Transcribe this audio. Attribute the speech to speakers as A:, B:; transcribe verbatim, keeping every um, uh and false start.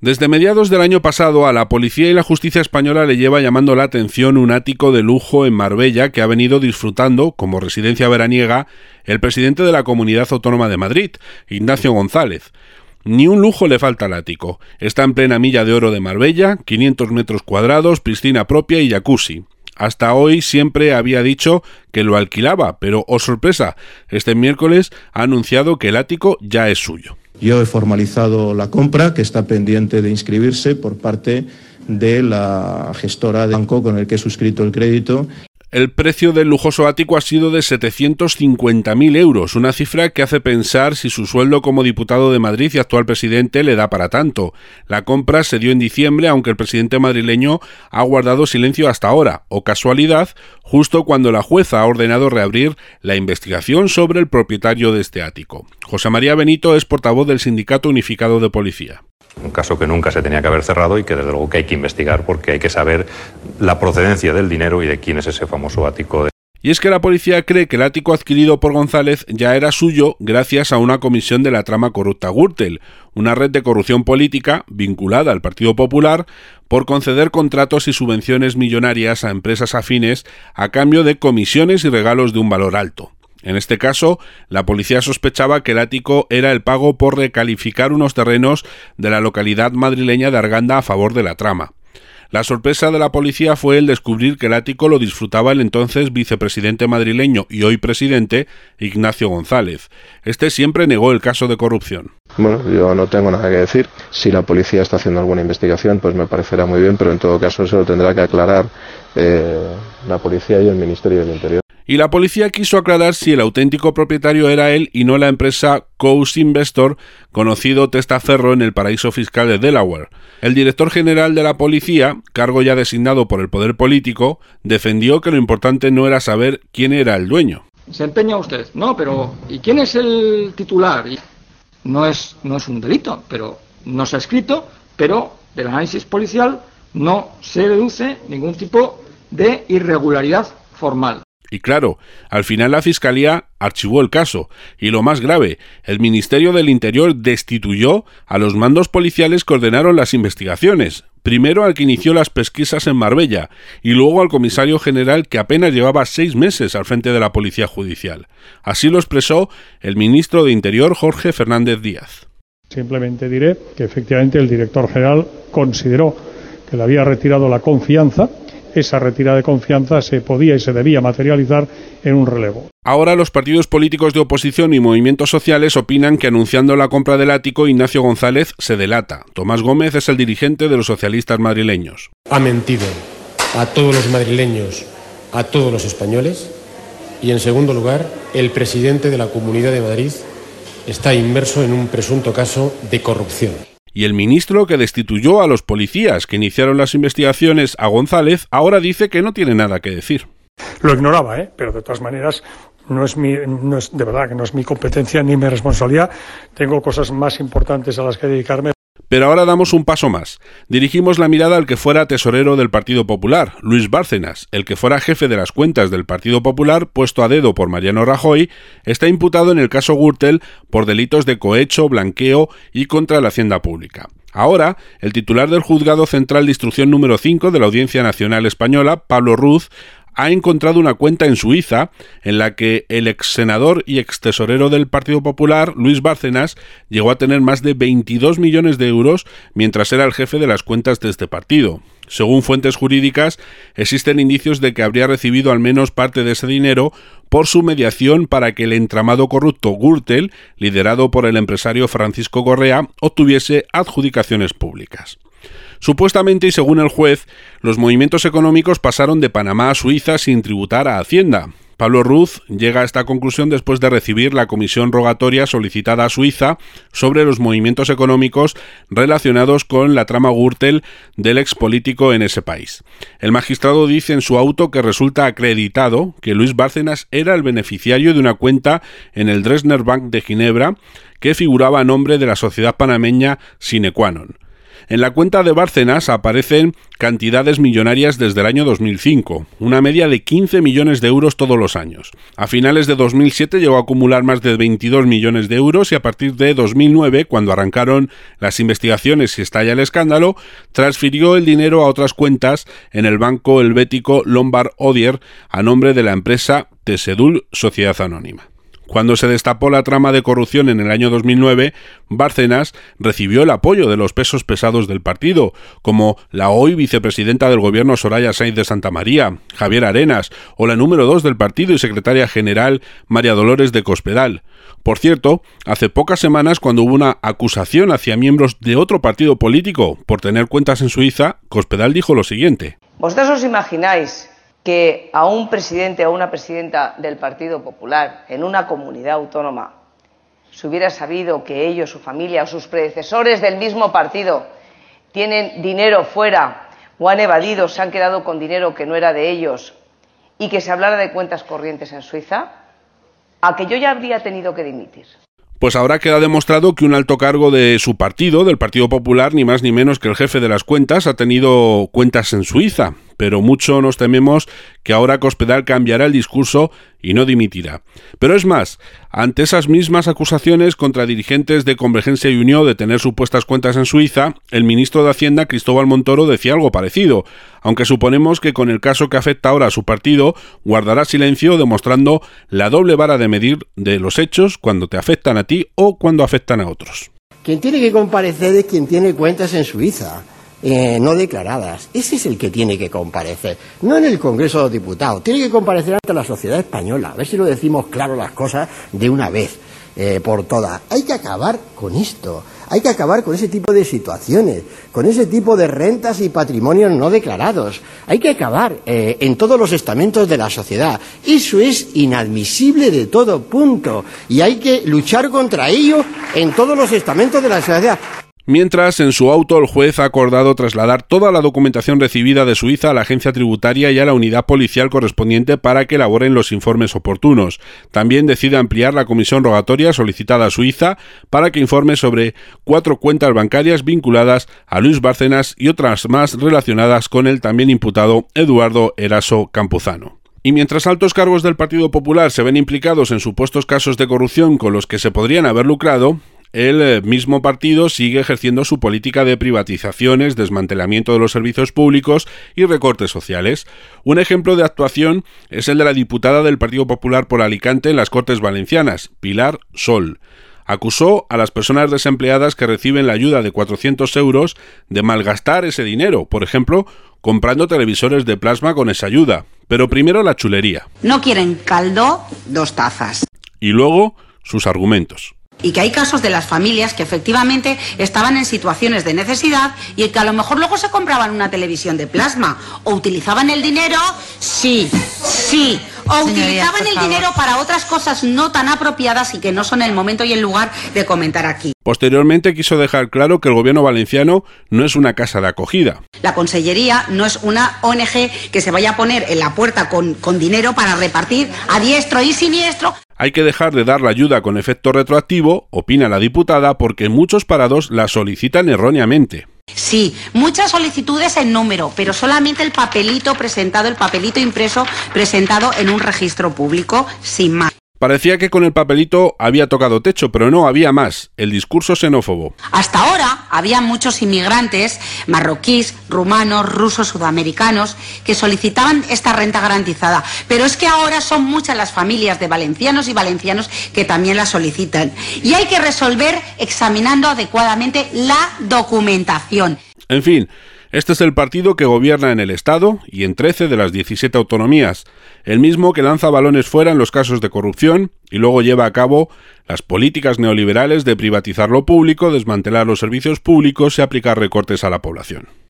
A: Desde mediados del año pasado a la policía y la justicia española le lleva llamando la atención un ático de lujo en Marbella que ha venido disfrutando, como residencia veraniega, el presidente de la Comunidad Autónoma de Madrid, Ignacio González. Ni un lujo le falta al ático. Está en plena Milla de Oro de Marbella, quinientos metros cuadrados, piscina propia y jacuzzi. Hasta hoy siempre había dicho que lo alquilaba, pero, oh sorpresa, este miércoles ha anunciado que el ático ya es suyo.
B: Yo he formalizado la compra, que está pendiente de inscribirse por parte de la gestora de banco con el que he suscrito el crédito.
A: El precio del lujoso ático ha sido de setecientos cincuenta mil euros, una cifra que hace pensar si su sueldo como diputado de Madrid y actual presidente le da para tanto. La compra se dio en diciembre, aunque el presidente madrileño ha guardado silencio hasta ahora, o casualidad, justo cuando la jueza ha ordenado reabrir la investigación sobre el propietario de este ático. José María Benito es portavoz del Sindicato Unificado de Policía.
C: Un caso que nunca se tenía que haber cerrado y que desde luego que hay que investigar porque hay que saber la procedencia del dinero y de quién es ese famoso ático.
A: Y es que la policía cree que el ático adquirido por González ya era suyo gracias a una comisión de la trama corrupta Gürtel, una red de corrupción política vinculada al Partido Popular por conceder contratos y subvenciones millonarias a empresas afines a cambio de comisiones y regalos de un valor alto. En este caso, la policía sospechaba que el ático era el pago por recalificar unos terrenos de la localidad madrileña de Arganda a favor de la trama. La sorpresa de la policía fue el descubrir que el ático lo disfrutaba el entonces vicepresidente madrileño y hoy presidente, Ignacio González. Este siempre negó el caso de corrupción.
B: Bueno, yo no tengo nada que decir. Si la policía está haciendo alguna investigación, pues me parecerá muy bien, pero en todo caso eso lo tendrá que aclarar eh, la policía y el Ministerio del Interior.
A: Y la policía quiso aclarar si el auténtico propietario era él y no la empresa Coast Investor, conocido testaferro en el paraíso fiscal de Delaware. El director general de la policía, cargo ya designado por el poder político, defendió que lo importante no era saber quién era el dueño.
D: Se empeña usted, no, pero ¿y quién es el titular? No es, no es un delito, pero no se ha escrito, pero del análisis policial no se deduce ningún tipo de irregularidad formal.
A: Y claro, al final la Fiscalía archivó el caso. Y lo más grave, el Ministerio del Interior destituyó a los mandos policiales que ordenaron las investigaciones. Primero al que inició las pesquisas en Marbella y luego al comisario general que apenas llevaba seis meses al frente de la Policía Judicial. Así lo expresó el ministro de Interior, Jorge Fernández Díaz.
E: Simplemente diré que efectivamente el director general consideró que le había retirado la confianza. Esa retirada de confianza se podía y se debía materializar en un relevo.
A: Ahora los partidos políticos de oposición y movimientos sociales opinan que anunciando la compra del ático, Ignacio González se delata. Tomás Gómez es el dirigente de los socialistas madrileños.
F: Ha mentido a todos los madrileños, a todos los españoles, y en segundo lugar, el presidente de la Comunidad de Madrid está inmerso en un presunto caso de corrupción.
A: Y el ministro que destituyó a los policías que iniciaron las investigaciones a González ahora dice que no tiene nada que decir.
E: Lo ignoraba, ¿eh? Pero de todas maneras no es mi, no es, de verdad que no es mi competencia ni mi responsabilidad. Tengo cosas más importantes a las que dedicarme.
A: Pero ahora damos un paso más. Dirigimos la mirada al que fuera tesorero del Partido Popular, Luis Bárcenas. El que fuera jefe de las cuentas del Partido Popular, puesto a dedo por Mariano Rajoy, está imputado en el caso Gürtel por delitos de cohecho, blanqueo y contra la hacienda pública. Ahora, el titular del Juzgado Central de Instrucción número cinco de la Audiencia Nacional Española, Pablo Ruz, ha encontrado una cuenta en Suiza en la que el ex senador y ex tesorero del Partido Popular, Luis Bárcenas, llegó a tener más de veintidós millones de euros mientras era el jefe de las cuentas de este partido. Según fuentes jurídicas, existen indicios de que habría recibido al menos parte de ese dinero por su mediación para que el entramado corrupto Gürtel, liderado por el empresario Francisco Correa, obtuviese adjudicaciones públicas. Supuestamente, y según el juez, los movimientos económicos pasaron de Panamá a Suiza sin tributar a Hacienda. Pablo Ruz llega a esta conclusión después de recibir la comisión rogatoria solicitada a Suiza sobre los movimientos económicos relacionados con la trama Gürtel del expolítico en ese país. El magistrado dice en su auto que resulta acreditado que Luis Bárcenas era el beneficiario de una cuenta en el Dresdner Bank de Ginebra que figuraba a nombre de la sociedad panameña Sine Qua Non. En la cuenta de Bárcenas aparecen cantidades millonarias desde el año dos mil cinco, una media de quince millones de euros todos los años. A finales de dos mil siete llegó a acumular más de veintidós millones de euros y a partir de dos mil nueve, cuando arrancaron las investigaciones y estalla el escándalo, transfirió el dinero a otras cuentas en el banco helvético Lombard Odier a nombre de la empresa Tesedul Sociedad Anónima. Cuando se destapó la trama de corrupción en el año dos mil nueve, Bárcenas recibió el apoyo de los pesos pesados del partido, como la hoy vicepresidenta del gobierno Soraya Sáenz de Santamaría, Javier Arenas, o la número dos del partido y secretaria general María Dolores de Cospedal. Por cierto, hace pocas semanas, cuando hubo una acusación hacia miembros de otro partido político por tener cuentas en Suiza, Cospedal dijo lo siguiente:
G: ¿Vosotros os imagináis que a un presidente o una presidenta del Partido Popular en una comunidad autónoma se hubiera sabido que ellos, su familia o sus predecesores del mismo partido tienen dinero fuera o han evadido, se han quedado con dinero que no era de ellos, y que se hablara de cuentas corrientes en Suiza? ¿A que yo ya habría tenido que dimitir?
A: Pues ahora queda demostrado que un alto cargo de su partido, del Partido Popular, ni más ni menos que el jefe de las cuentas, ha tenido cuentas en Suiza. Pero mucho nos tememos que ahora Cospedal cambiará el discurso y no dimitirá. Pero es más, ante esas mismas acusaciones contra dirigentes de Convergencia y Unió de tener supuestas cuentas en Suiza, el ministro de Hacienda, Cristóbal Montoro, decía algo parecido, aunque suponemos que con el caso que afecta ahora a su partido, guardará silencio, demostrando la doble vara de medir de los hechos cuando te afectan a ti o cuando afectan a otros.
H: Quien tiene que comparecer es quien tiene cuentas en Suiza. Eh, no declaradas. Ese es el que tiene que comparecer, no en el Congreso de los Diputados. Tiene que comparecer ante la sociedad española, a ver si lo decimos claro las cosas de una vez eh, por todas. Hay que acabar con esto, hay que acabar con ese tipo de situaciones, con ese tipo de rentas y patrimonios no declarados. Hay que acabar eh, en todos los estamentos de la sociedad. Eso es inadmisible de todo punto y hay que luchar contra ello en todos los estamentos de la sociedad.
A: Mientras, en su auto, el juez ha acordado trasladar toda la documentación recibida de Suiza a la agencia tributaria y a la unidad policial correspondiente para que elaboren los informes oportunos. También decide ampliar la comisión rogatoria solicitada a Suiza para que informe sobre cuatro cuentas bancarias vinculadas a Luis Bárcenas y otras más relacionadas con el también imputado Eduardo Eraso Campuzano. Y mientras altos cargos del Partido Popular se ven implicados en supuestos casos de corrupción con los que se podrían haber lucrado, el mismo partido sigue ejerciendo su política de privatizaciones, desmantelamiento de los servicios públicos y recortes sociales. Un ejemplo de actuación es el de la diputada del Partido Popular por Alicante en las Cortes Valencianas, Pilar Sol. Acusó a las personas desempleadas que reciben la ayuda de cuatrocientos euros de malgastar ese dinero, por ejemplo, comprando televisores de plasma con esa ayuda. Pero primero la chulería.
I: No quieren caldo, dos tazas.
A: Y luego sus argumentos.
I: Y que hay casos de las familias que efectivamente estaban en situaciones de necesidad y que a lo mejor luego se compraban una televisión de plasma o utilizaban el dinero, sí, sí, o utilizaban el dinero para otras cosas no tan apropiadas y que no son el momento y el lugar de comentar aquí.
A: Posteriormente quiso dejar claro que el gobierno valenciano no es una casa de acogida.
I: La Consellería no es una O N G que se vaya a poner en la puerta con, con dinero para repartir a diestro y siniestro.
A: Hay que dejar de dar la ayuda con efecto retroactivo, opina la diputada, porque muchos parados la solicitan erróneamente.
I: Sí, muchas solicitudes en número, pero solamente el papelito presentado, el papelito impreso presentado en un registro público, sin más.
A: Parecía que con el papelito había tocado techo, pero no, había más, el discurso xenófobo.
I: Hasta ahora había muchos inmigrantes marroquíes, rumanos, rusos, sudamericanos que solicitaban esta renta garantizada, pero es que ahora son muchas las familias de valencianos y valencianos que también la solicitan. Y hay que resolver examinando adecuadamente la documentación.
A: En fin, este es el partido que gobierna en el Estado y en trece de las diecisiete autonomías, el mismo que lanza balones fuera en los casos de corrupción y luego lleva a cabo las políticas neoliberales de privatizar lo público, desmantelar los servicios públicos y aplicar recortes a la población.